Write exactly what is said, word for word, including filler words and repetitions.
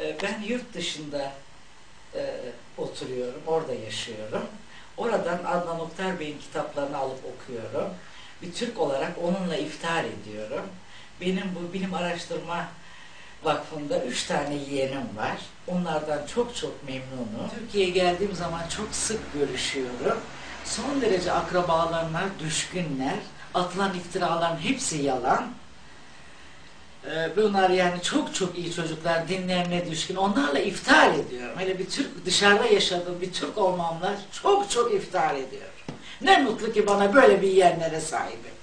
E, ben yurt dışında e, oturuyorum, orada yaşıyorum. Oradan Adnan Oktar Bey'in kitaplarını alıp okuyorum. Bir Türk olarak onunla iftihar ediyorum. Benim bu Bilim Araştırma Vakfı'nda üç tane yeğenim var. Onlardan çok çok memnunum. Türkiye'ye geldiğim zaman çok sık görüşüyorum. Son derece akrabalarına düşkünler. Atılan iftiraların hepsi yalan. Bunlar yani çok çok iyi çocuklar, dinlerine düşkün. Onlarla iftihar ediyorum. Hele bir Türk, dışarıda yaşadığım bir Türk olmamla çok çok iftihar ediyorum. Ne mutlu ki bana böyle bir yeğenlere sahibim.